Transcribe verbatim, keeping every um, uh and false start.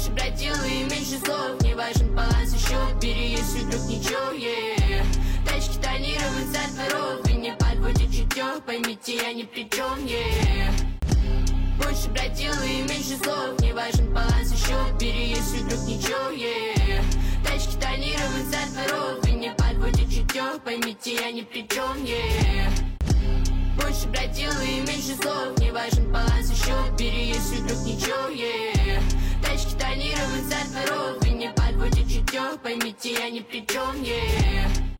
Больше брать силы и меньше слов. Не важен баланс и счет, бери, если вдруг ничего, yeah. Тачки тонировать за дворов, и не подводит чутье, поймите, я ни при чем, yeah. Больше брать силы и меньше слов. Не важен баланс и счет, бери, если вдруг ничего, yeah. Тачки тонировать за дворов, и не подводит чутье, поймите, я ни при чем, yeah. Больше брать силы и меньше слов. Не важен баланс и счет, бери, если вдруг ничего, yeah. Тачки тонировать за дворов, и не подводит чутье, поймите, я ни при чем, yeah.